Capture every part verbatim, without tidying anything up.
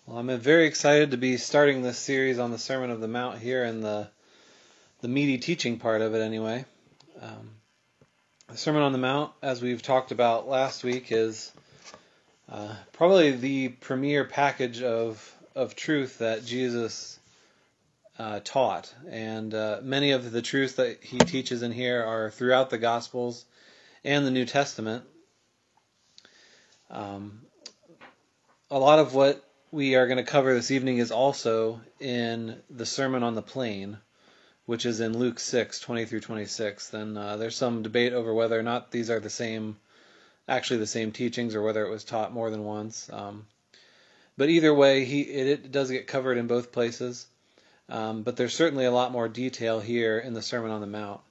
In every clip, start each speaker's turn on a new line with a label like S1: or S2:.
S1: Well, I'm very excited to be starting this series on the Sermon on the Mount here in the the meaty teaching part of it anyway. Um, the Sermon on the Mount, as we've talked about last week, is uh, probably the premier package of, of truth that Jesus uh, taught. And uh, many of the truths that he teaches in here are throughout the Gospels and the New Testament. Um, a lot of what we are going to cover this evening is also in the Sermon on the Plain, which is in Luke six, twenty through twenty-six. Then uh, there's some debate over whether or not these are the same, actually the same teachings, or whether it was taught more than once. Um, but either way, he it, it does get covered in both places. Um, but there's certainly a lot more detail here in the Sermon on the Mount.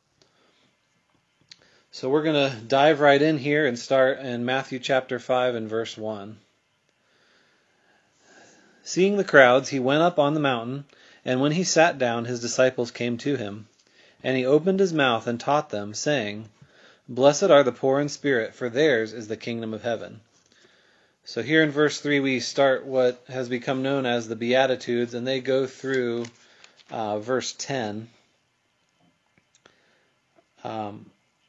S1: So we're going to dive right in here and start in Matthew chapter five and verse one. Seeing the crowds, he went up on the mountain, and when he sat down, his disciples came to him. And he opened his mouth and taught them, saying, Blessed are the poor in spirit, for theirs is the kingdom of heaven. So here in verse three we start what has become known as the Beatitudes, and they go through uh, verse ten. Um,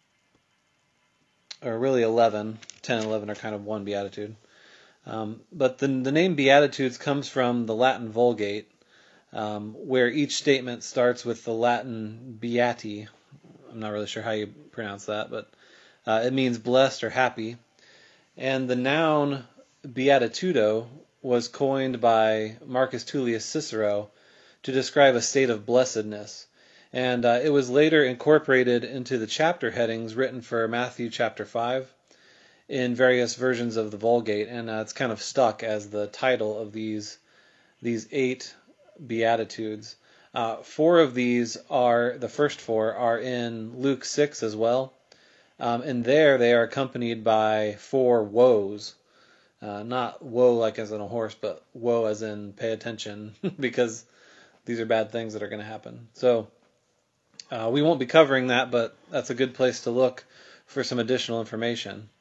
S1: or really eleven. ten and eleven are kind of one Beatitude. Um, but the, the name Beatitudes comes from the Latin Vulgate, um, where each statement starts with the Latin beati. I'm not really sure how you pronounce that, but uh, it means blessed or happy. And the noun beatitudo was coined by Marcus Tullius Cicero to describe a state of blessedness. And uh, it was later incorporated into the chapter headings written for Matthew chapter five in various versions of the Vulgate, and uh, it's kind of stuck as the title of these these eight Beatitudes. Uh, four of these are, the first four are in Luke six as well, um, and there they are accompanied by four woes. Uh, not woe like as in a horse, but woe as in pay attention, because these are bad things that are going to happen. So uh, we won't be covering that, but that's a good place to look for some additional information.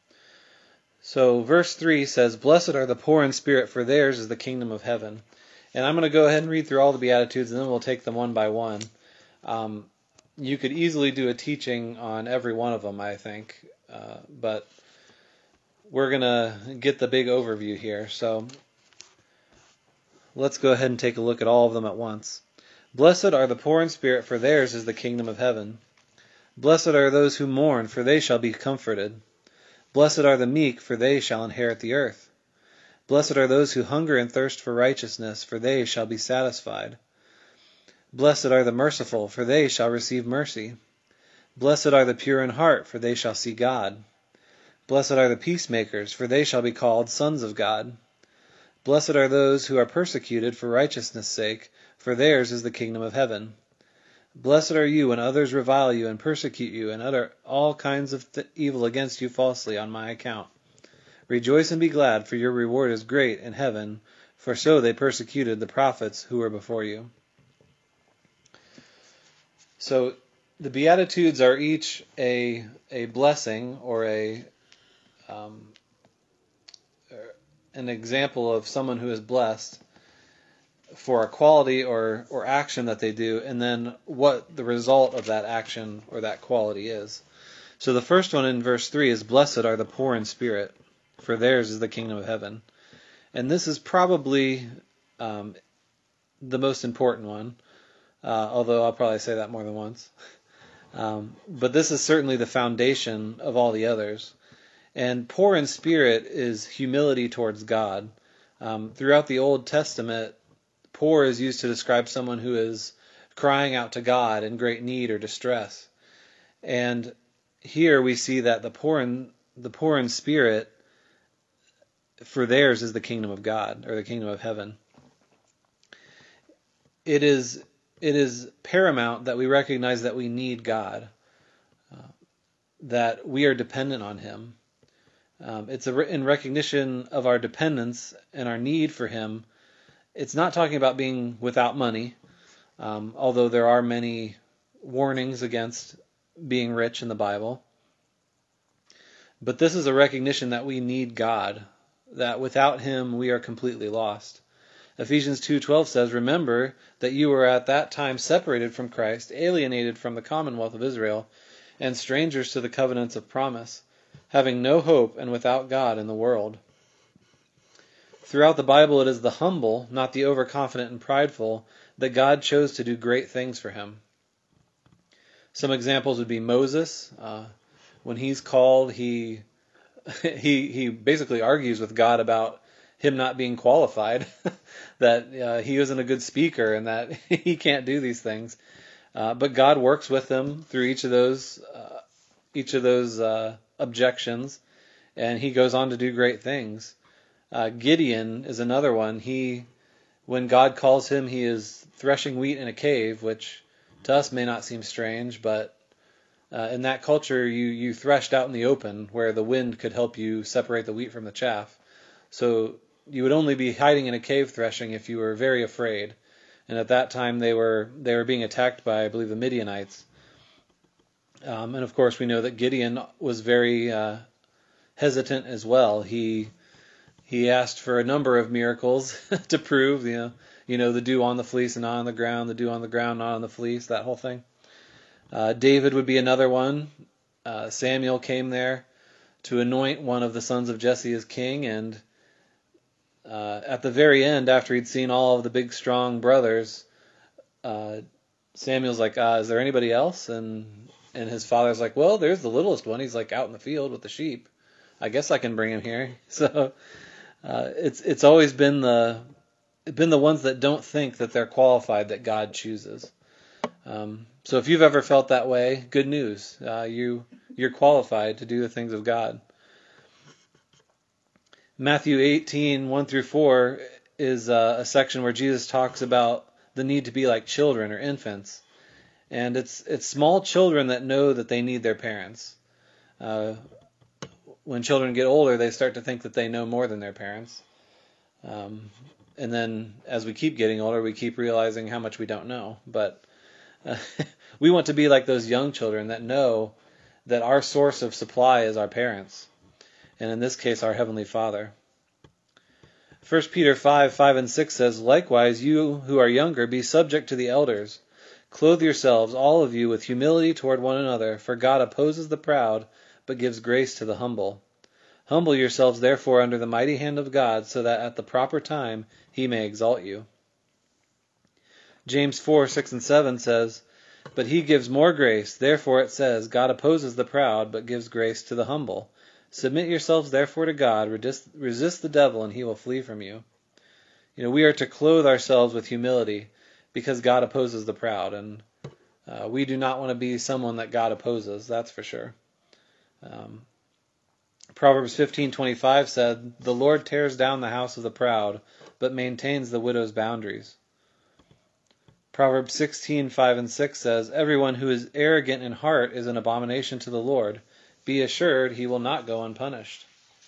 S1: So verse three says, Blessed are the poor in spirit, for theirs is the kingdom of heaven. And I'm going to go ahead and read through all the Beatitudes, and then we'll take them one by one. Um, you could easily do a teaching on every one of them, I think. Uh, but we're going to get the big overview here. So let's go ahead and take a look at all of them at once. Blessed are the poor in spirit, for theirs is the kingdom of heaven. Blessed are those who mourn, for they shall be comforted. Blessed are the meek, for they shall inherit the earth. Blessed are those who hunger and thirst for righteousness, for they shall be satisfied. Blessed are the merciful, for they shall receive mercy. Blessed are the pure in heart, for they shall see God. Blessed are the peacemakers, for they shall be called sons of God. Blessed are those who are persecuted for righteousness' sake, for theirs is the kingdom of heaven. Blessed are you when others revile you and persecute you and utter all kinds of th- evil against you falsely on my account. Rejoice and be glad, for your reward is great in heaven, for so they persecuted the prophets who were before you. So the Beatitudes are each a a blessing or a um, an example of someone who is blessed for a quality or, or action that they do, and then what the result of that action or that quality is. So the first one in verse three is, Blessed are the poor in spirit, for theirs is the kingdom of heaven. And this is probably um, the most important one, uh, although I'll probably say that more than once. Um, but this is certainly the foundation of all the others. And poor in spirit is humility towards God. Um, throughout the Old Testament, poor is used to describe someone who is crying out to God in great need or distress. And here we see that the poor in, the poor in spirit, for theirs is the kingdom of God, or the kingdom of heaven. It is it is paramount that we recognize that we need God, uh, that we are dependent on Him. Um, it's a, in recognition of our dependence and our need for Him. It's not talking about being without money, um, although there are many warnings against being rich in the Bible. But this is a recognition that we need God, that without Him we are completely lost. Ephesians two twelve says, "Remember that you were at that time separated from Christ, alienated from the commonwealth of Israel, and strangers to the covenants of promise, having no hope and without God in the world." Throughout the Bible, it is the humble, not the overconfident and prideful, that God chose to do great things for him. Some examples would be Moses. Uh, when he's called, he he he basically argues with God about him not being qualified, that uh, he isn't a good speaker and that he can't do these things. Uh, but God works with him through each of those uh, each of those uh, objections, and he goes on to do great things. Uh, Gideon is another one. He, when God calls him, he is threshing wheat in a cave, which to us may not seem strange, but uh, in that culture, you, you threshed out in the open where the wind could help you separate the wheat from the chaff. So you would only be hiding in a cave threshing if you were very afraid. And at that time, they were they were being attacked by, I believe, the Midianites. Um, and of course, we know that Gideon was very uh, hesitant as well. He He asked for a number of miracles to prove, you know, you know, the dew on the fleece and not on the ground, the dew on the ground, not on the fleece, that whole thing. Uh, David would be another one. Uh, Samuel came there to anoint one of the sons of Jesse as king, and uh, at the very end, after he'd seen all of the big, strong brothers, uh, Samuel's like, uh, "Is there anybody else?" And and his father's like, "Well, there's the littlest one. He's like out in the field with the sheep. I guess I can bring him here." So. Uh, it's it's always been the been the ones that don't think that they're qualified that God chooses. Um, so if you've ever felt that way, good news. Uh, you you're qualified to do the things of God. Matthew eighteen, one through four is uh, a section where Jesus talks about the need to be like children or infants, and it's it's small children that know that they need their parents. Uh, When children get older, they start to think that they know more than their parents. Um, and then as we keep getting older, we keep realizing how much we don't know. But uh, we want to be like those young children that know that our source of supply is our parents. And in this case, our Heavenly Father. First Peter five, five and six says, "Likewise, you who are younger, be subject to the elders. Clothe yourselves, all of you, with humility toward one another, for God opposes the proud, but gives grace to the humble. Humble yourselves, therefore, under the mighty hand of God, so that at the proper time he may exalt you." James four, six and seven says, "But he gives more grace. Therefore it says, God opposes the proud, but gives grace to the humble. Submit yourselves, therefore, to God. Resist, resist the devil, and he will flee from you." You know, we are to clothe ourselves with humility because God opposes the proud, and uh, we do not want to be someone that God opposes, that's for sure. Um, Proverbs fifteen twenty-five said, "The Lord tears down the house of the proud, but maintains the widow's boundaries." Proverbs sixteen five and six says, "Everyone who is arrogant in heart is an abomination to the Lord. Be assured he will not go unpunished."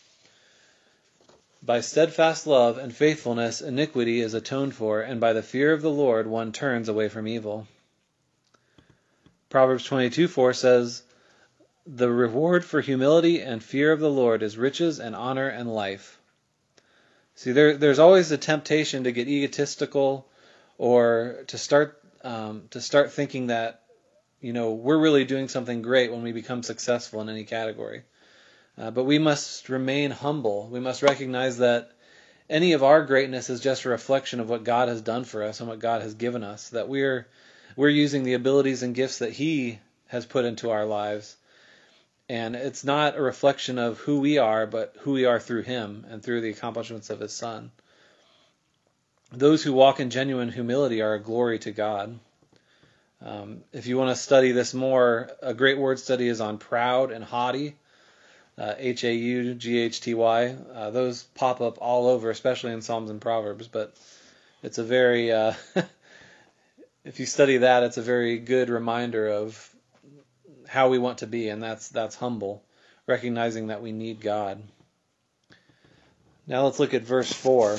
S1: By steadfast love and faithfulness iniquity is atoned for, and by the fear of the Lord one turns away from evil. Proverbs twenty-two four says, "The reward for humility and fear of the Lord is riches and honor and life." See, there, there's always a temptation to get egotistical or to start um, to start thinking that, you know, we're really doing something great when we become successful in any category. Uh, but we must remain humble. We must recognize that any of our greatness is just a reflection of what God has done for us and what God has given us. That we're we're using the abilities and gifts that He has put into our lives. And it's not a reflection of who we are, but who we are through Him and through the accomplishments of His Son. Those who walk in genuine humility are a glory to God. Um, if you want to study this more, a great word study is on proud and haughty, uh, H A U G H T Y. Uh, those pop up all over, especially in Psalms and Proverbs. But it's a very, uh, if you study that, it's a very good reminder of how we want to be, and that's that's humble, recognizing that we need God. Now let's look at verse four.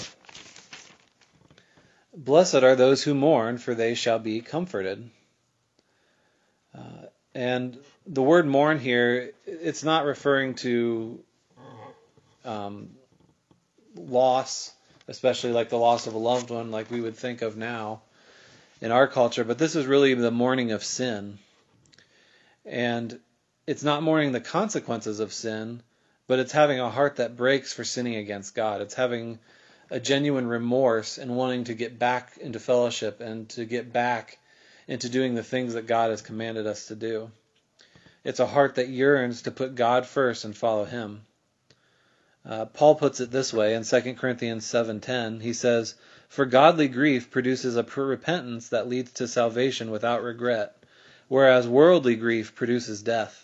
S1: "Blessed are those who mourn, for they shall be comforted." Uh, and the word mourn here, it's not referring to um, loss. especially like the loss of a loved one, like we would think of now in our culture. But this is really the mourning of sin. And it's not mourning the consequences of sin, but it's having a heart that breaks for sinning against God. It's having a genuine remorse and wanting to get back into fellowship and to get back into doing the things that God has commanded us to do. It's a heart that yearns to put God first and follow Him. Uh, Paul puts it this way in Second Corinthians seven ten. He says, "For godly grief produces a repentance that leads to salvation without regret, whereas worldly grief produces death."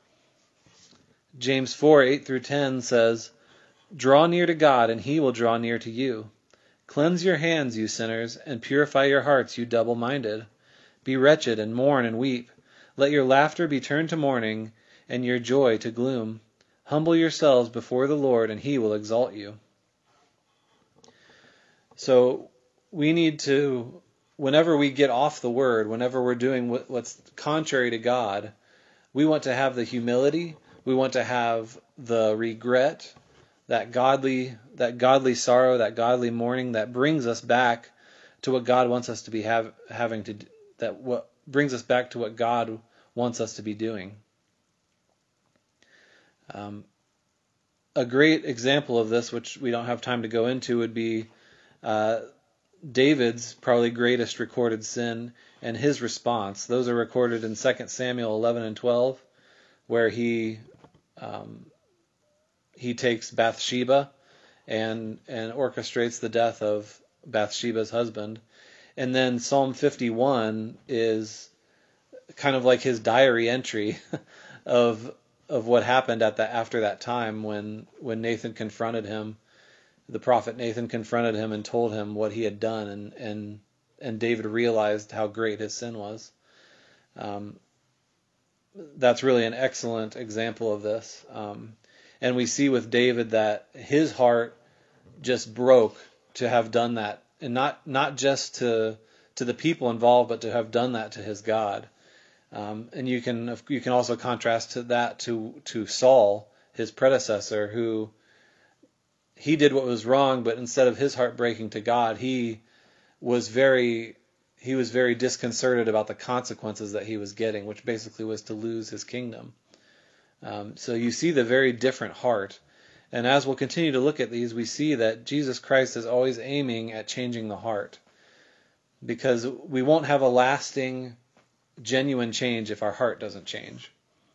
S1: James four eight through ten says, "Draw near to God, and He will draw near to you. Cleanse your hands, you sinners, and purify your hearts, you double-minded. Be wretched, and mourn, and weep. Let your laughter be turned to mourning, and your joy to gloom. Humble yourselves before the Lord, and He will exalt you." So we need to, whenever we get off the Word, whenever we're doing what's contrary to God, we want to have the humility, we want to have the regret, that godly, that godly sorrow, that godly mourning that brings us back to what God wants us to be have, having to, that what brings us back to what God wants us to be doing. Um, a great example of this, which we don't have time to go into, would be uh, David's probably greatest recorded sin and his response. Those are recorded in Second Samuel eleven and twelve, where he um, he takes Bathsheba and and orchestrates the death of Bathsheba's husband. And then Psalm fifty-one is kind of like his diary entry of of what happened at that after that time when when Nathan confronted him. The prophet Nathan confronted him and told him what he had done, and and and David realized how great his sin was. Um, that's really an excellent example of this. Um, and we see with David that his heart just broke to have done that, and not not just to to the people involved, but to have done that to his God. Um, and you can you can also contrast to that to to Saul, his predecessor, who he did what was wrong, but instead of his heart breaking to God, he was very he was very disconcerted about the consequences that he was getting, which basically was to lose his kingdom. Um, so you see the very different heart. And as we'll continue to look at these, we see that Jesus Christ is always aiming at changing the heart, because we won't have a lasting, genuine change if our heart doesn't change.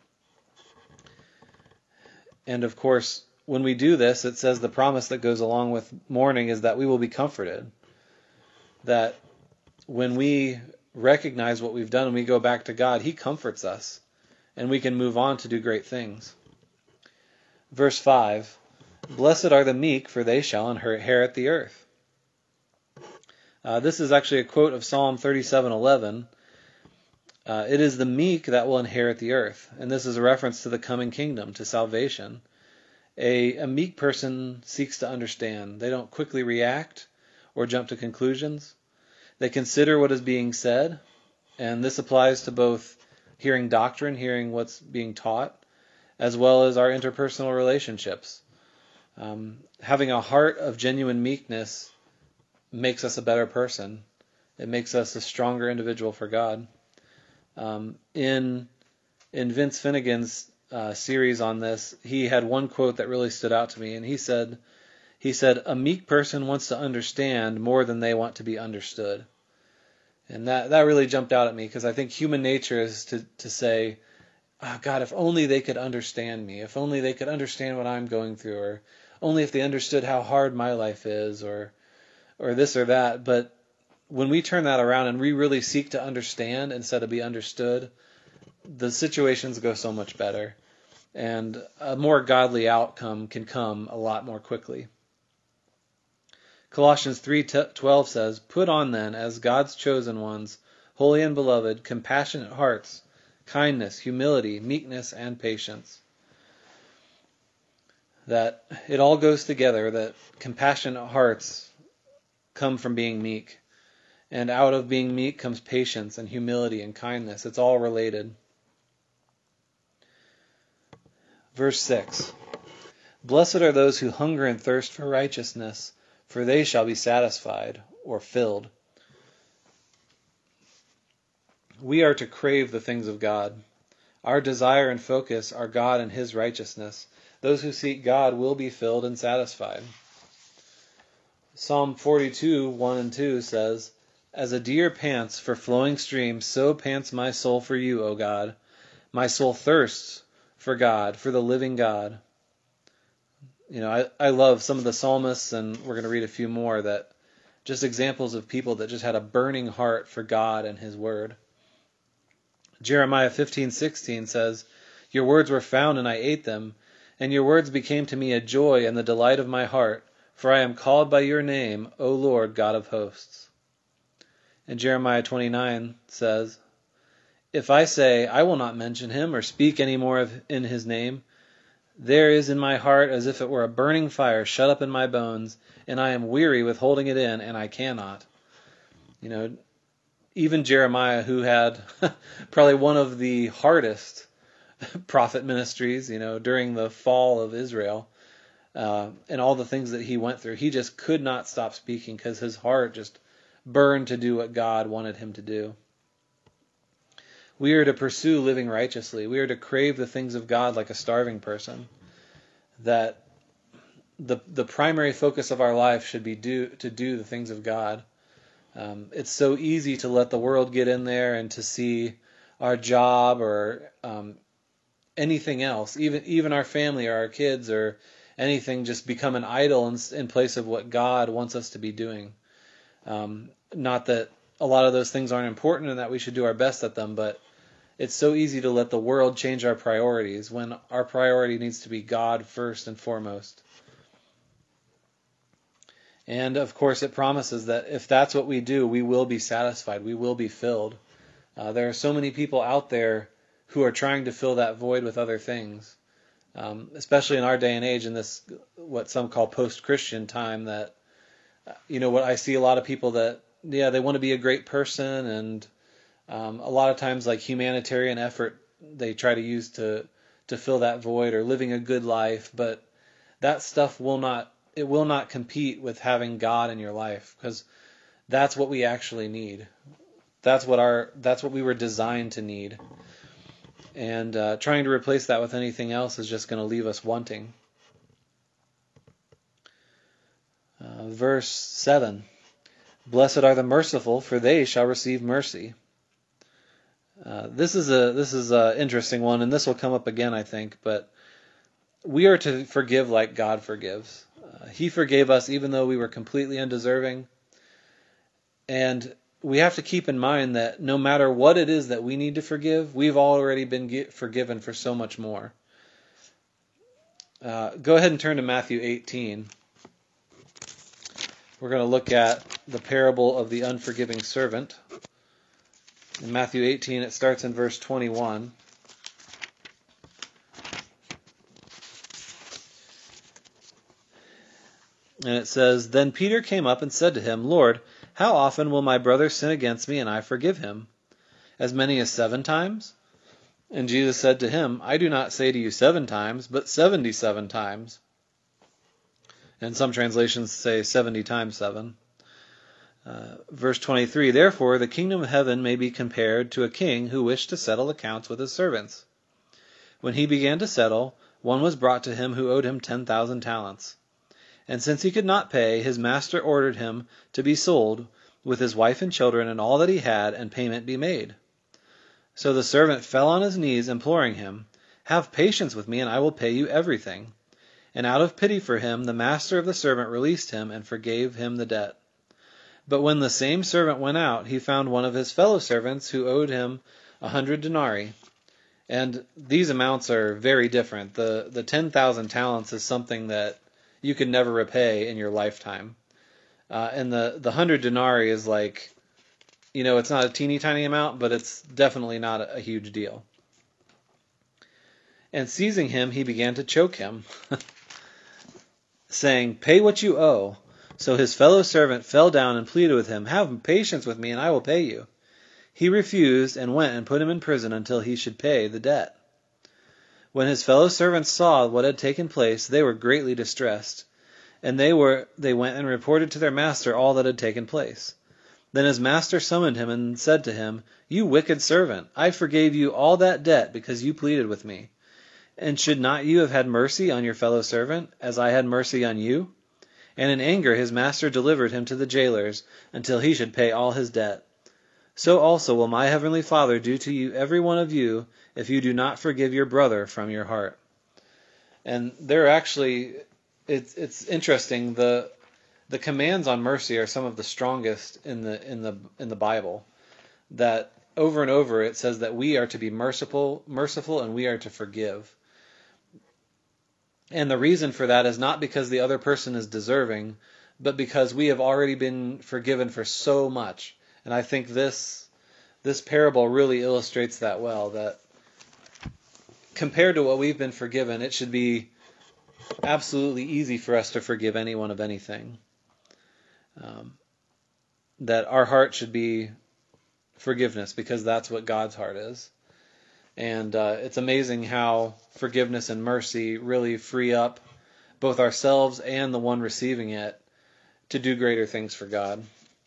S1: And of course, when we do this, it says the promise that goes along with mourning is that we will be comforted. That when we recognize what we've done and we go back to God, He comforts us, and we can move on to do great things. Verse five, "Blessed are the meek, for they shall inherit the earth." Uh, this is actually a quote of Psalm thirty-seven eleven. Uh, it is the meek that will inherit the earth. And this is a reference to the coming kingdom, to salvation. A, a meek person seeks to understand. They don't quickly react or jump to conclusions. They consider what is being said, and this applies to both hearing doctrine, hearing what's being taught, as well as our interpersonal relationships. Um, having a heart of genuine meekness makes us a better person. It makes us a stronger individual for God. Um, in in Vince Finnegan's uh, series on this, he had one quote that really stood out to me, and he said, he said, "A meek person wants to understand more than they want to be understood." And that, that really jumped out at me, because I think human nature is to, to say, "Oh, God, if only they could understand me, if only they could understand what I'm going through, or only if they understood how hard my life is, or or this or that." But when we turn that around and we really seek to understand instead of be understood, the situations go so much better, and a more godly outcome can come a lot more quickly. Colossians three twelve says, "Put on then, as God's chosen ones, holy and beloved, compassionate hearts, kindness, humility, meekness, and patience." That it all goes together, that compassionate hearts come from being meek. And out of being meek comes patience and humility and kindness. It's all related. Verse six, "Blessed are those who hunger and thirst for righteousness, for they shall be satisfied or filled. We are to crave the things of God. Our desire and focus are God and His righteousness. Those who seek God will be filled and satisfied. Psalm forty-two, one and two says, "As a deer pants for flowing streams, so pants my soul for you, O God. My soul thirsts for God, for the living God." You know, I, I love some of the psalmists, and we're going to read a few more, that just examples of people that just had a burning heart for God and His Word. Jeremiah fifteen sixteen says, "Your words were found, and I ate them, and your words became to me a joy and the delight of my heart, for I am called by your name, O Lord God of hosts." And Jeremiah twenty-nine says, "If I say, I will not mention him or speak any more of in his name, there is in my heart as if it were a burning fire shut up in my bones, and I am weary with holding it in, and I cannot." You know, even Jeremiah, who had probably one of the hardest prophet ministries, you know, during the fall of Israel, uh, and all the things that he went through, he just could not stop speaking because his heart just burned to do what God wanted him to do. We are to pursue living righteously. We are to crave the things of God like a starving person. That the the primary focus of our life should be do, to do the things of God. Um, it's so easy to let the world get in there and to see our job or um, anything else, even even our family or our kids or anything, just become an idol in, in place of what God wants us to be doing. Um, not that a lot of those things aren't important and that we should do our best at them, but it's so easy to let the world change our priorities when our priority needs to be God first and foremost. And of course, it promises that if that's what we do, we will be satisfied. We will be filled. Uh, there are so many people out there who are trying to fill that void with other things, um, especially in our day and age, in this what some call post-Christian time. That you know, what I see a lot of people that yeah, they want to be a great person, and um, a lot of times like humanitarian effort they try to use to to fill that void or living a good life, but that stuff will not. It will not compete with having God in your life, because that's what we actually need. That's what our that's what we were designed to need. And uh, trying to replace that with anything else is just going to leave us wanting. Uh, verse seven. "Blessed are the merciful, for they shall receive mercy." Uh, this is a this is a interesting one, and this will come up again, I think. But we are to forgive like God forgives. Uh, he forgave us even though we were completely undeserving. And we have to keep in mind that no matter what it is that we need to forgive, we've already been get, forgiven for so much more. Uh, go ahead and turn to Matthew eighteen. We're going to look at the parable of the unforgiving servant. In Matthew eighteen, it starts in verse twenty-one. And it says, "Then Peter came up and said to him, Lord, how often will my brother sin against me and I forgive him? As many as seven times? And Jesus said to him, I do not say to you seven times, but seventy-seven times. And some translations say seventy times seven. Uh, verse twenty-three, "Therefore the kingdom of heaven may be compared to a king who wished to settle accounts with his servants. When he began to settle, one was brought to him who owed him ten thousand talents. And since he could not pay, his master ordered him to be sold, with his wife and children and all that he had, and payment be made. So the servant fell on his knees, imploring him, Have patience with me, and I will pay you everything. And out of pity for him, the master of the servant released him and forgave him the debt. But when the same servant went out, he found one of his fellow servants who owed him a hundred denarii." And these amounts are very different. The the ten thousand talents is something that you can never repay in your lifetime. Uh, and the, the hundred denarii is like, you know, it's not a teeny tiny amount, but it's definitely not a, a huge deal. "And seizing him, he began to choke him, saying, Pay what you owe. So his fellow servant fell down and pleaded with him, Have patience with me, and I will pay you. He refused, and went and put him in prison until he should pay the debt. When his fellow servants saw what had taken place, they were greatly distressed, And they were they went and reported to their master all that had taken place. Then his master summoned him and said to him, You wicked servant, I forgave you all that debt because you pleaded with me. And should not you have had mercy on your fellow servant, as I had mercy on you? And in anger his master delivered him to the jailers, until he should pay all his debt. So also will my heavenly Father do to you, every one of you, if you do not forgive your brother from your heart. And they're actually, it's it's interesting. The the commands on mercy are some of the strongest in the in the in the Bible. That over and over it says that we are to be merciful, merciful, and we are to forgive. And the reason for that is not because the other person is deserving, but because we have already been forgiven for so much. And I think this this parable really illustrates that well, that compared to what we've been forgiven, it should be absolutely easy for us to forgive anyone of anything. Um, that our heart should be forgiveness, because that's what God's heart is. And uh, it's amazing how forgiveness and mercy really free up both ourselves and the one receiving it to do greater things for God.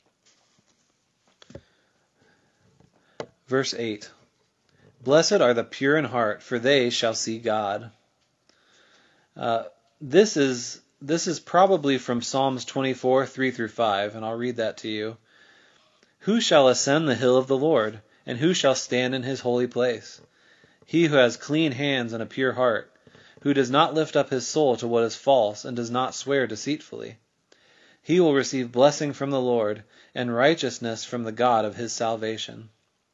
S1: Verse eight. Blessed are the pure in heart, for they shall see God. Uh, this is this is probably from Psalms twenty-four, three through five, and I'll read that to you. Who shall ascend the hill of the Lord, and who shall stand in his holy place? He who has clean hands and a pure heart, who does not lift up his soul to what is false, and does not swear deceitfully. He will receive blessing from the Lord, and righteousness from the God of his salvation.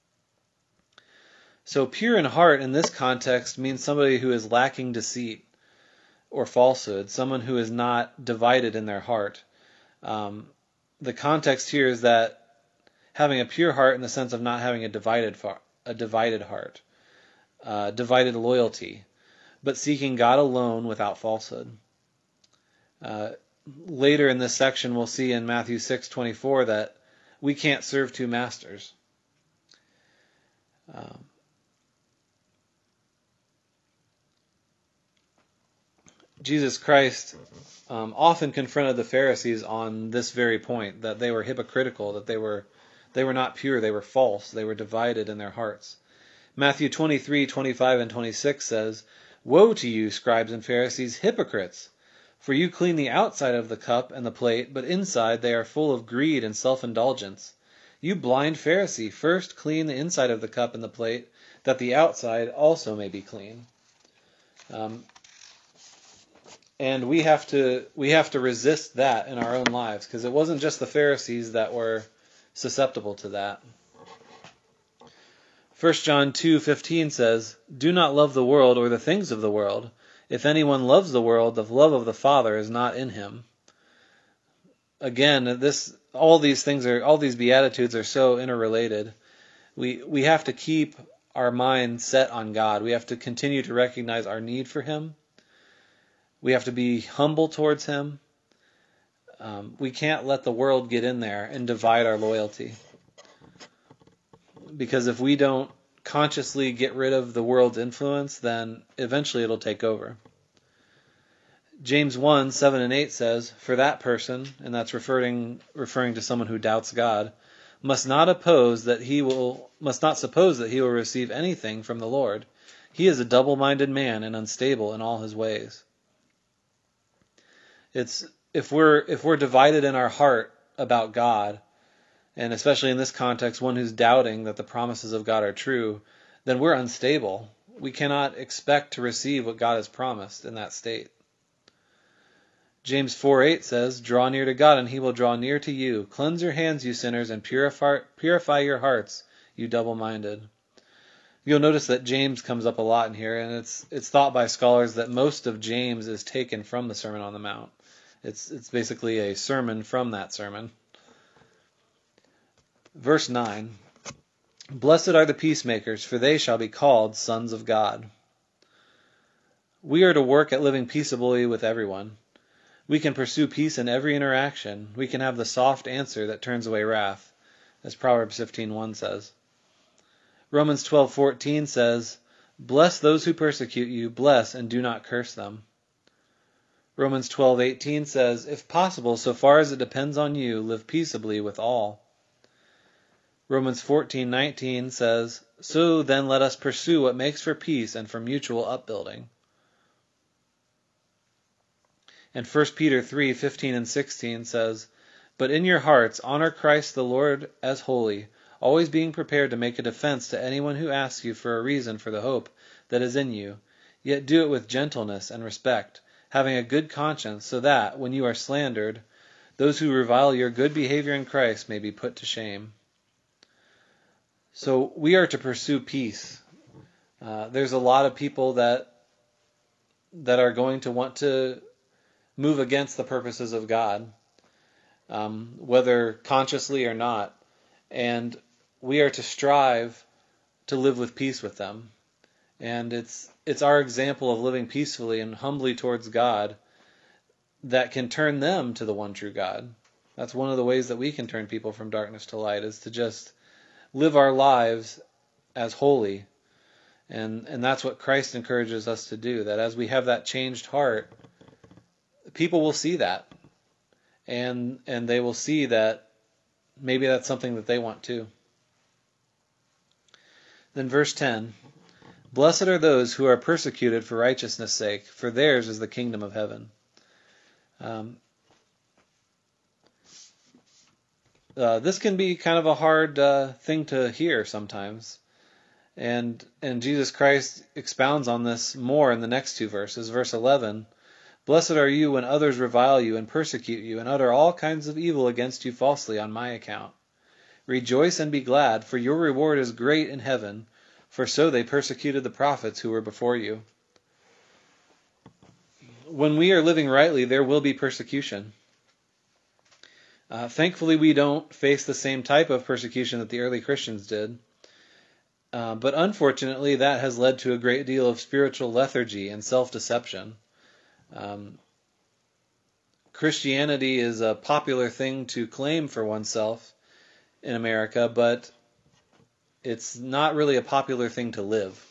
S1: So pure in heart in this context means somebody who is lacking deceit or falsehood, someone who is not divided in their heart. Um, the context here is that having a pure heart in the sense of not having a divided a divided heart, uh, divided loyalty, but seeking God alone without falsehood. Uh, later in this section, we'll see in Matthew six twenty-four that we can't serve two masters. Um, Jesus Christ um, often confronted the Pharisees on this very point, that they were hypocritical, that they were they were not pure, they were false, they were divided in their hearts. Matthew twenty-three, twenty-five, and twenty-six says, Woe to you, scribes and Pharisees, hypocrites! For you clean the outside of the cup and the plate, but inside they are full of greed and self-indulgence. You blind Pharisee, first clean the inside of the cup and the plate, that the outside also may be clean. Um, And we have to we have to resist that in our own lives, because it wasn't just the Pharisees that were susceptible to that. First John two fifteen says, Do not love the world or the things of the world. If anyone loves the world, the love of the Father is not in him. Again, this all these things are all these beatitudes are so interrelated. We we have to keep our mind set on God. We have to continue to recognize our need for him. We have to be humble towards him. Um, we can't let the world get in there and divide our loyalty. Because if we don't consciously get rid of the world's influence, then eventually it'll take over. James one, seven and eight says, For that person, and that's referring referring to someone who doubts God, must not oppose that he will must not suppose that he will receive anything from the Lord. He is a double-minded man and unstable in all his ways. It's if we're if we're divided in our heart about God, and especially in this context, one who's doubting that the promises of God are true, then we're unstable. We cannot expect to receive what God has promised in that state. James four eight says, Draw near to God, and he will draw near to you. Cleanse your hands, you sinners, and purify, purify your hearts, you double-minded. You'll notice that James comes up a lot in here, and it's it's thought by scholars that most of James is taken from the Sermon on the Mount. It's it's basically a sermon from that sermon. Verse nine, Blessed are the peacemakers, for they shall be called sons of God. We are to work at living peaceably with everyone. We can pursue peace in every interaction. We can have the soft answer that turns away wrath, as Proverbs fifteen one says. Romans twelve fourteen says, Bless those who persecute you, bless and do not curse them. Romans twelve eighteen says, "If possible, so far as it depends on you, live peaceably with all." Romans fourteen nineteen says, "So then let us pursue what makes for peace and for mutual upbuilding." And First Peter three fifteen and sixteen says, "But in your hearts honor Christ the Lord as holy, always being prepared to make a defense to anyone who asks you for a reason for the hope that is in you, yet do it with gentleness and respect, having a good conscience, so that, when you are slandered, those who revile your good behavior in Christ may be put to shame." So we are to pursue peace. Uh, there's a lot of people that that are going to want to move against the purposes of God, um, whether consciously or not, and we are to strive to live with peace with them. And it's it's our example of living peacefully and humbly towards God that can turn them to the one true God. That's one of the ways that we can turn people from darkness to light, is to just live our lives as holy. And and that's what Christ encourages us to do, that as we have that changed heart, people will see that. And and they will see that maybe that's something that they want too. Then verse ten, "Blessed are those who are persecuted for righteousness' sake, for theirs is the kingdom of heaven." Um, uh, this can be kind of a hard uh, thing to hear sometimes. And and Jesus Christ expounds on this more in the next two verses. Verse eleven, "Blessed are you when others revile you and persecute you and utter all kinds of evil against you falsely on my account. Rejoice and be glad, for your reward is great in heaven, for so they persecuted the prophets who were before you." When we are living rightly, there will be persecution. Uh, thankfully, we don't face the same type of persecution that the early Christians did. Uh, but unfortunately, that has led to a great deal of spiritual lethargy and self-deception. Um, Christianity is a popular thing to claim for oneself in America, but it's not really a popular thing to live.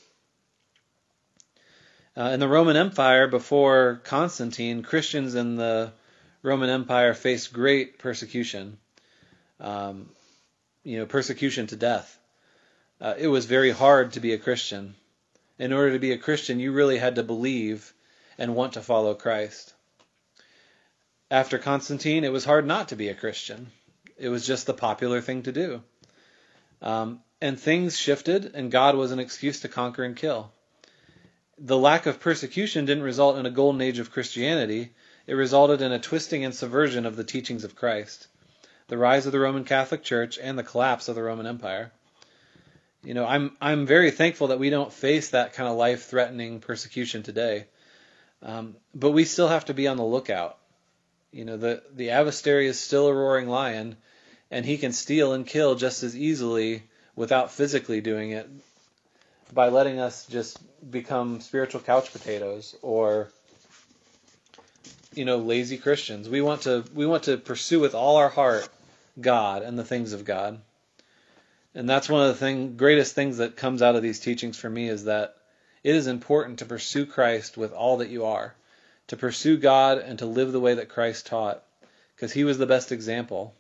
S1: Uh, in the Roman Empire, before Constantine, Christians in the Roman Empire faced great persecution, um, you know, persecution to death. Uh, it was very hard to be a Christian. In order to be a Christian, you really had to believe and want to follow Christ. After Constantine, it was hard not to be a Christian. It was just the popular thing to do. Um, and things shifted, and God was an excuse to conquer and kill. The lack of persecution didn't result in a golden age of Christianity. It resulted in a twisting and subversion of the teachings of Christ, the rise of the Roman Catholic Church, and the collapse of the Roman Empire. You know, I'm I'm very thankful that we don't face that kind of life-threatening persecution today. Um, but we still have to be on the lookout. You know, the, the adversary is still a roaring lion, and he can steal and kill just as easily without physically doing it, by letting us just become spiritual couch potatoes or, you know, lazy Christians. We want to we want to pursue with all our heart God and the things of God. And that's one of the thing, greatest things that comes out of these teachings for me, is that it is important to pursue Christ with all that you are, to pursue God and to live the way that Christ taught, because he was the best example.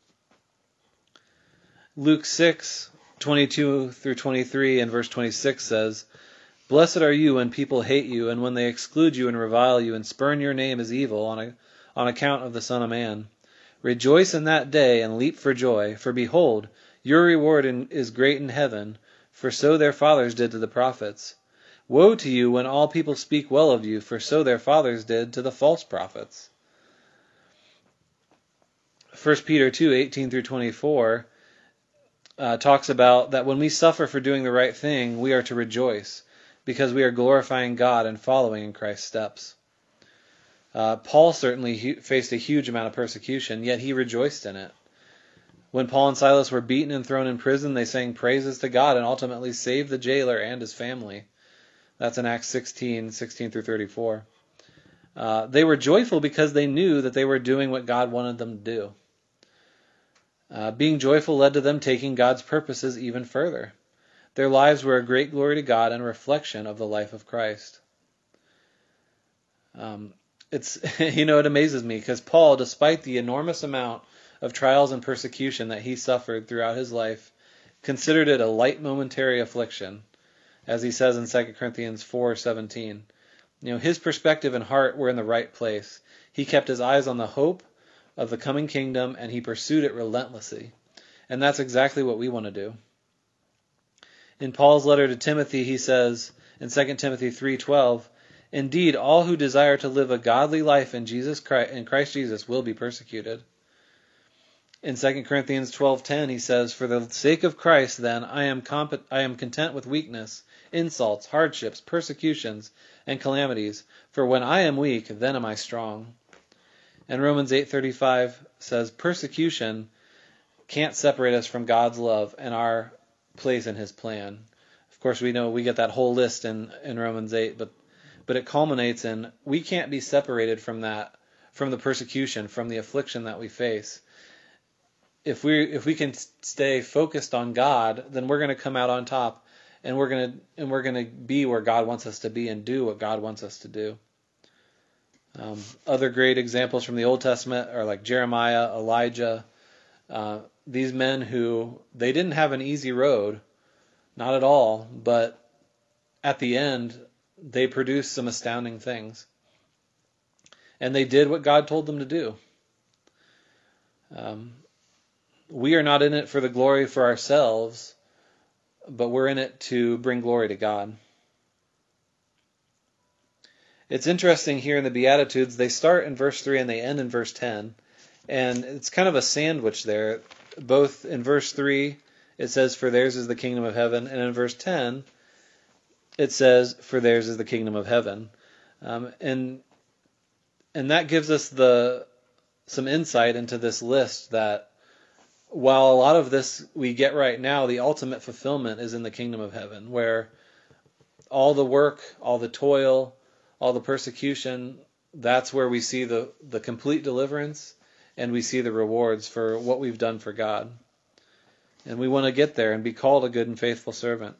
S1: Luke six twenty-two through twenty-three and verse twenty-six says, "Blessed are you when people hate you, and when they exclude you and revile you and spurn your name as evil on a, on account of the Son of Man. Rejoice in that day and leap for joy, for behold, your reward in, is great in heaven, for so their fathers did to the prophets. Woe to you when all people speak well of you, for so their fathers did to the false prophets." First Peter two eighteen through twenty-four uh, talks about that when we suffer for doing the right thing, we are to rejoice, because we are glorifying God and following in Christ's steps. Uh, Paul certainly hu- faced a huge amount of persecution, yet he rejoiced in it. When Paul and Silas were beaten and thrown in prison, they sang praises to God and ultimately saved the jailer and his family. That's in Acts sixteen sixteen through thirty-four. Uh, they were joyful because they knew that they were doing what God wanted them to do. Uh, being joyful led to them taking God's purposes even further. Their lives were a great glory to God and a reflection of the life of Christ. Um, it's you know it amazes me because Paul, despite the enormous amount of trials and persecution that he suffered throughout his life, considered it a light momentary affliction, as he says in Second Corinthians four seventeen. You know, his perspective and heart were in the right place. He kept his eyes on the hope of the coming kingdom, and he pursued it relentlessly. And that's exactly what we want to do. In Paul's letter to Timothy, he says in Second Timothy three twelve, "Indeed, all who desire to live a godly life in Jesus Christ, in Christ Jesus will be persecuted." In Second Corinthians twelve ten, he says, "For the sake of Christ, then, I am comp- I am content with weakness, insults, hardships, persecutions, and calamities. For when I am weak, then am I strong." And Romans eight thirty-five says, "Persecution can't separate us from God's love and our place in His plan." Of course, we know we get that whole list in, in Romans eight, but but it culminates in we can't be separated from that, from the persecution, from the affliction that we face. If we if we can stay focused on God, then we're going to come out on top, and we're going to and we're going to be where God wants us to be and do what God wants us to do. Um, other great examples from the Old Testament are like Jeremiah, Elijah. Uh, these men who they didn't have an easy road, not at all, but at the end they produced some astounding things, and they did what God told them to do. Um, We are not in it for the glory for ourselves, but we're in it to bring glory to God. It's interesting here in the Beatitudes, they start in verse three and they end in verse ten. And it's kind of a sandwich there. Both in verse three, it says, "For theirs is the kingdom of heaven." And in verse ten, it says, "For theirs is the kingdom of heaven." Um, and and that gives us the some insight into this list that while a lot of this we get right now, the ultimate fulfillment is in the kingdom of heaven, where all the work, all the toil, all the persecution, that's where we see the, the complete deliverance, and we see the rewards for what we've done for God. And we want to get there and be called a good and faithful servant.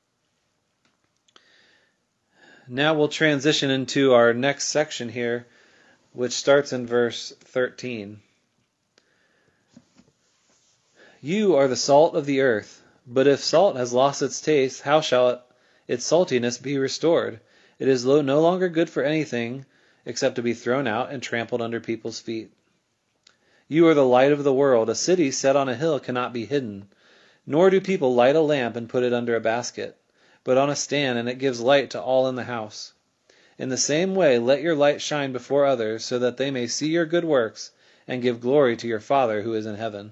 S1: Now we'll transition into our next section here, which starts in verse thirteen. "You are the salt of the earth, but if salt has lost its taste, how shall it, its saltiness be restored? It is no longer good for anything except to be thrown out and trampled under people's feet. You are the light of the world. A city set on a hill cannot be hidden. Nor do people light a lamp and put it under a basket, but on a stand, and it gives light to all in the house. In the same way, let your light shine before others, so that they may see your good works and give glory to your Father who is in heaven."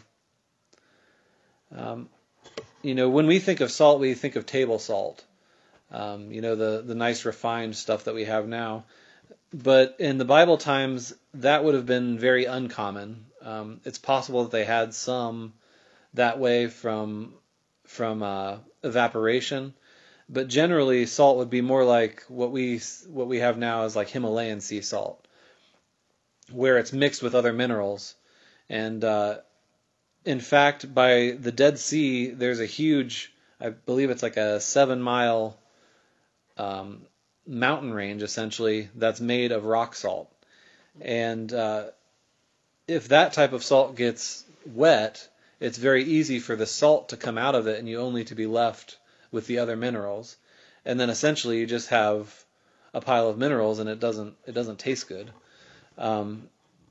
S1: Um, you know, when we think of salt, we think of table salt. Um, you know, the, the nice refined stuff that we have now. But in the Bible times, that would have been very uncommon. Um, it's possible that they had some that way from from uh, evaporation, but generally salt would be more like what we what we have now is like Himalayan sea salt, where it's mixed with other minerals. And uh, in fact, by the Dead Sea, there's a huge, I believe it's like a seven mile um, mountain range, essentially, that's made of rock salt. And uh, if that type of salt gets wet, it's very easy for the salt to come out of it and you only to be left with the other minerals. And then essentially you just have a pile of minerals and it doesn't it doesn't taste good. Um,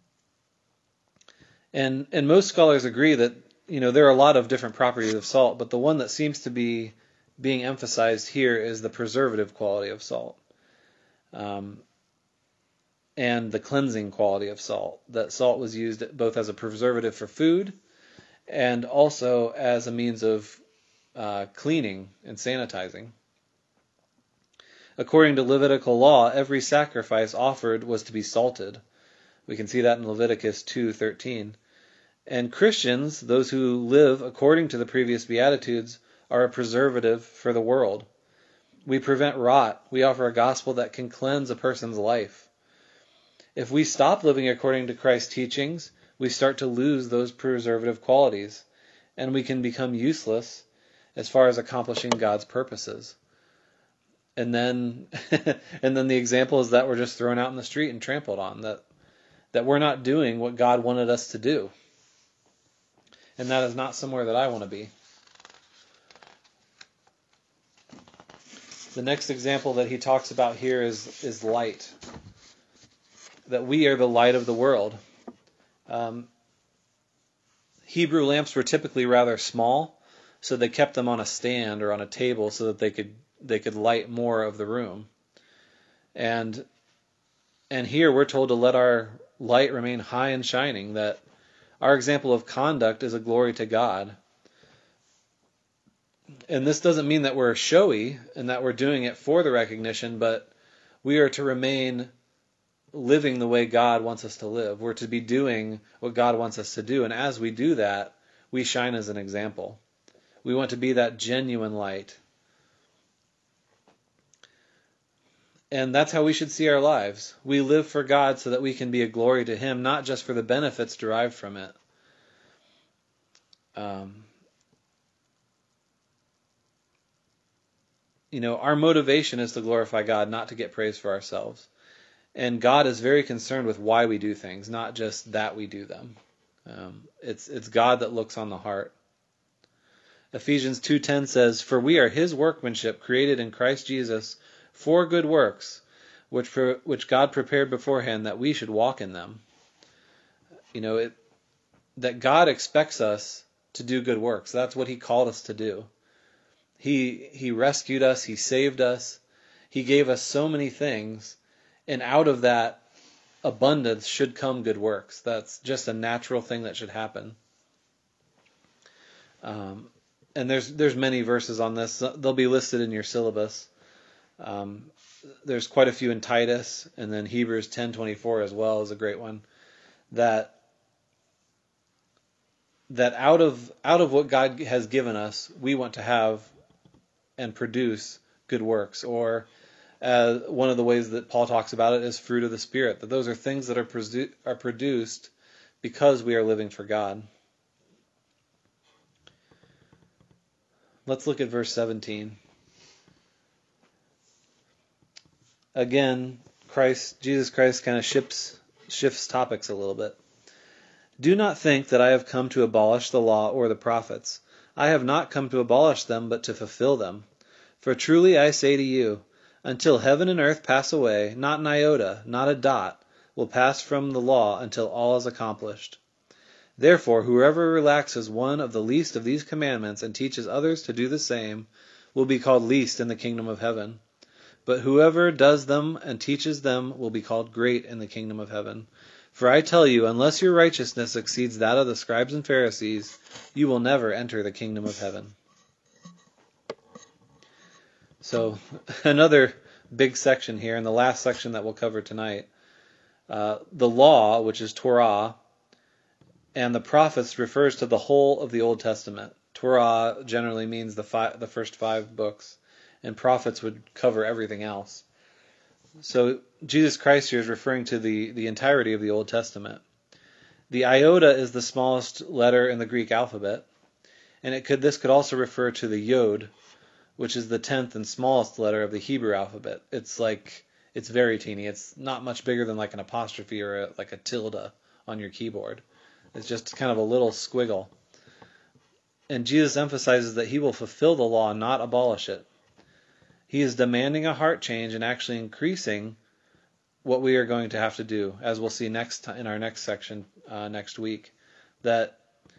S1: and and most scholars agree that, you know, there are a lot of different properties of salt, but the one that seems to be being emphasized here is the preservative quality of salt. Um, and the cleansing quality of salt. That salt was used both as a preservative for food and also as a means of uh, cleaning and sanitizing. According to Levitical law, every sacrifice offered was to be salted. We can see that in Leviticus two thirteen. And Christians, those who live according to the previous Beatitudes, are a preservative for the world. We prevent rot. We offer a gospel that can cleanse a person's life. If we stop living according to Christ's teachings, we start to lose those preservative qualities, and we can become useless as far as accomplishing God's purposes. and then and then the example is that we're just thrown out in the street and trampled on, that that we're not doing what God wanted us to do. And that is not somewhere that I want to be. The next example that he talks about here is, is light. That we are the light of the world. Um, Hebrew lamps were typically rather small, so they kept them on a stand or on a table so that they could they could light more of the room. And and here we're told to let our light remain high and shining, that our example of conduct is a glory to God. And this doesn't mean that we're showy and that we're doing it for the recognition, but we are to remain living the way God wants us to live. We're to be doing what God wants us to do. And as we do that, we shine as an example. We want to be that genuine light. And that's how we should see our lives. We live for God so that we can be a glory to Him, not just for the benefits derived from it. Um, you know, our motivation is to glorify God, not to get praise for ourselves. And God is very concerned with why we do things, not just that we do them. Um, it's it's God that looks on the heart. Ephesians two ten says, "For we are His workmanship, created in Christ Jesus for good works, which which God prepared beforehand that we should walk in them." You know, it, that God expects us to do good works. That's what He called us to do. He He rescued us. He saved us. He gave us so many things. And out of that abundance should come good works. That's just a natural thing that should happen. Um, and there's there's many verses on this. They'll be listed in your syllabus. Um, there's quite a few in Titus, and then Hebrews ten twenty-four as well is a great one. That that out of out of what God has given us, we want to have and produce good works. Or Uh, one of the ways that Paul talks about it is fruit of the Spirit, that those are things that are, produ- are produced because we are living for God. Let's look at verse seventeen. Again, Christ, Jesus Christ kind of shifts, shifts topics a little bit. "Do not think that I have come to abolish the law or the prophets. I have not come to abolish them, but to fulfill them. For truly I say to you, until heaven and earth pass away, not an iota, not a dot, will pass from the law until all is accomplished. Therefore, whoever relaxes one of the least of these commandments and teaches others to do the same will be called least in the kingdom of heaven. But whoever does them and teaches them will be called great in the kingdom of heaven. For I tell you, unless your righteousness exceeds that of the scribes and Pharisees, you will never enter the kingdom of heaven." So another big section here, and the last section that we'll cover tonight. Uh, the law, which is Torah, and the prophets refers to the whole of the Old Testament. Torah generally means the five, the first five books, and prophets would cover everything else. So Jesus Christ here is referring to the, the entirety of the Old Testament. The iota is the smallest letter in the Greek alphabet, and it could this could also refer to the yod, which is the tenth and smallest letter of the Hebrew alphabet. It's like, it's very teeny. It's not much bigger than like an apostrophe or a, like a tilde on your keyboard. It's just kind of a little squiggle. And Jesus emphasizes that He will fulfill the law, not abolish it. He is demanding a heart change and actually increasing what we are going to have to do, as we'll see next in our next section uh, next week. That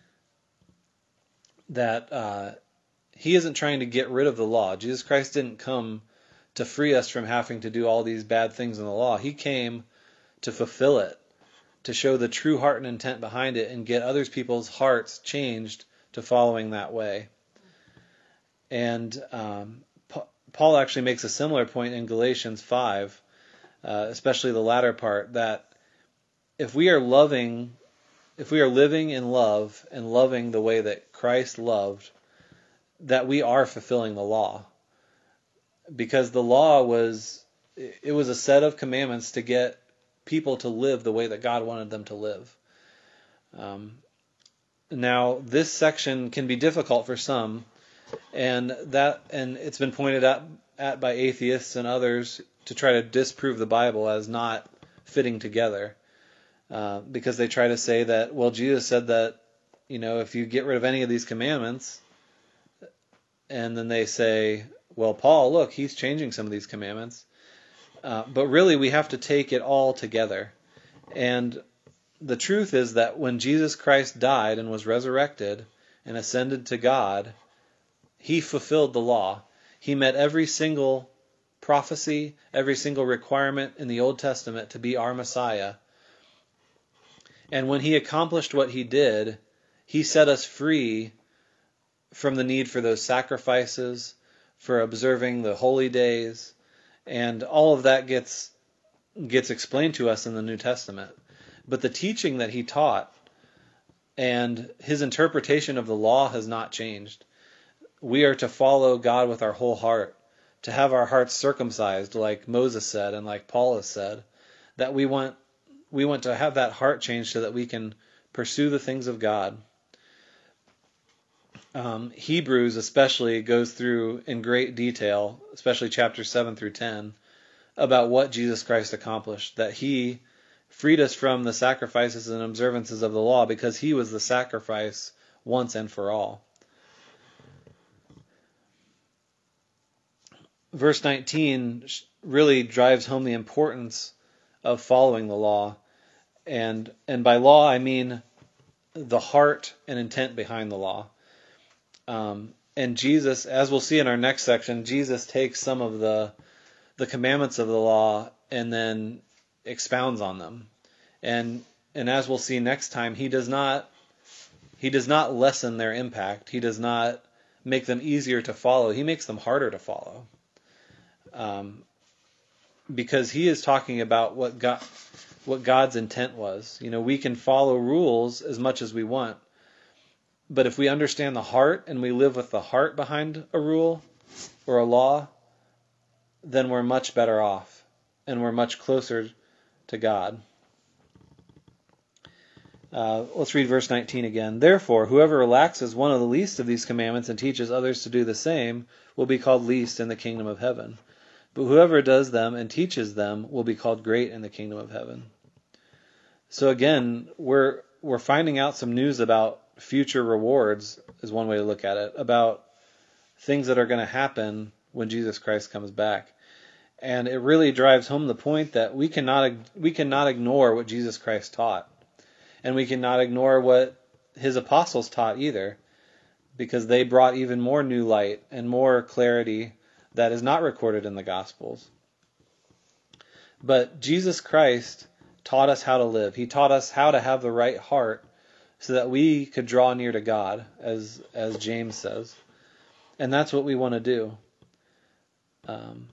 S1: that uh, He isn't trying to get rid of the law. Jesus Christ didn't come to free us from having to do all these bad things in the law. He came to fulfill it, to show the true heart and intent behind it, and get other people's hearts changed to following that way. And um, Pa- Paul actually makes a similar point in Galatians five, uh, especially the latter part, that if we are loving, if we are living in love and loving the way that Christ loved, that we are fulfilling the law. Because the law was, it was a set of commandments to get people to live the way that God wanted them to live. Um, now, this section can be difficult for some, And that and it's been pointed out at by atheists and others to try to disprove the Bible as not fitting together, uh, because they try to say that, well, Jesus said that, you know, if you get rid of any of these commandments, and then they say, well, Paul, look, he's changing some of these commandments. Uh, but really, we have to take it all together. And the truth is that when Jesus Christ died and was resurrected and ascended to God, he fulfilled the law. He met every single prophecy, every single requirement in the Old Testament to be our Messiah. And when he accomplished what he did, he set us free from the need for those sacrifices, for observing the holy days, and all of that gets gets explained to us in the New Testament. But the teaching that he taught and his interpretation of the law has not changed. We are to follow God with our whole heart, to have our hearts circumcised, like Moses said and like Paul has said, that we want we want to have that heart change so that we can pursue the things of God. Um, Hebrews especially goes through in great detail, especially chapters seven through ten, about what Jesus Christ accomplished, that he freed us from the sacrifices and observances of the law because he was the sacrifice once and for all. Verse nineteen really drives home the importance of following the law. And and by law, I mean the heart and intent behind the law. Um, and Jesus, as we'll see in our next section, Jesus takes some of the the commandments of the law and then expounds on them. And and as we'll see next time, he does not he does not lessen their impact. He does not make them easier to follow. He makes them harder to follow. Um, because he is talking about what God what God's intent was. You know, we can follow rules as much as we want, but if we understand the heart and we live with the heart behind a rule or a law, then we're much better off and we're much closer to God. Uh, let's read verse nineteen again. Therefore, whoever relaxes one of the least of these commandments and teaches others to do the same will be called least in the kingdom of heaven. But whoever does them and teaches them will be called great in the kingdom of heaven. So again, we're we're finding out some news about future rewards, is one way to look at it, about things that are going to happen when Jesus Christ comes back. And it really drives home the point that we cannot we cannot ignore what Jesus Christ taught. And we cannot ignore what his apostles taught either, because they brought even more new light and more clarity that is not recorded in the Gospels. But Jesus Christ taught us how to live. He taught us how to have the right heart so that we could draw near to God, as as James says. And that's what we want to do. Um,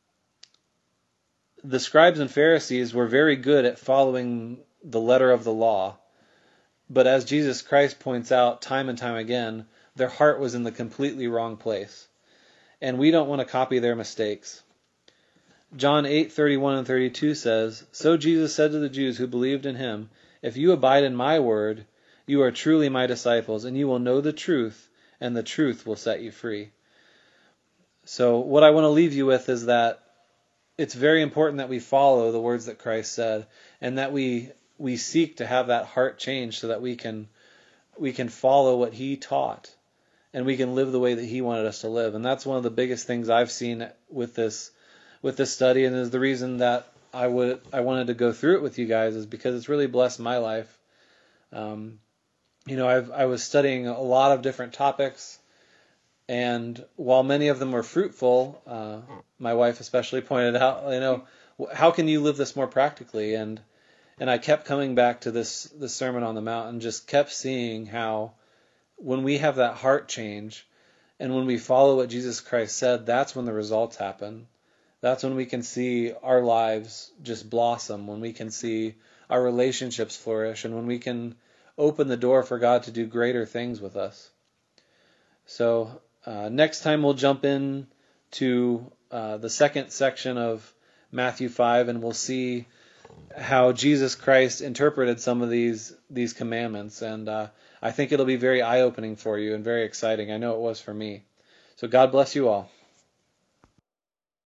S1: the scribes and Pharisees were very good at following the letter of the law. But as Jesus Christ points out time and time again, their heart was in the completely wrong place. And we don't want to copy their mistakes. John eight thirty-one and thirty-two says, So Jesus said to the Jews who believed in him, If you abide in my word, you are truly my disciples, and you will know the truth, and the truth will set you free. So what I want to leave you with is that it's very important that we follow the words that Christ said, and that we we seek to have that heart change so that we can we can follow what he taught. And we can live the way that he wanted us to live. And that's one of the biggest things I've seen with this with this study, and is the reason that I would I wanted to go through it with you guys, is because it's really blessed my life. Um, you know, I've I was studying a lot of different topics, and while many of them were fruitful, uh, my wife especially pointed out, you know, how can you live this more practically? And and I kept coming back to this this Sermon on the Mount, and just kept seeing how, when we have that heart change and when we follow what Jesus Christ said, that's when the results happen. That's when we can see our lives just blossom, when we can see our relationships flourish, and when we can open the door for God to do greater things with us. So uh, next time we'll jump in to uh, the second section of Matthew five, and we'll see how Jesus Christ interpreted some of these these commandments. And uh, I think it'll be very eye-opening for you and very exciting. I know it was for me. So God bless you all.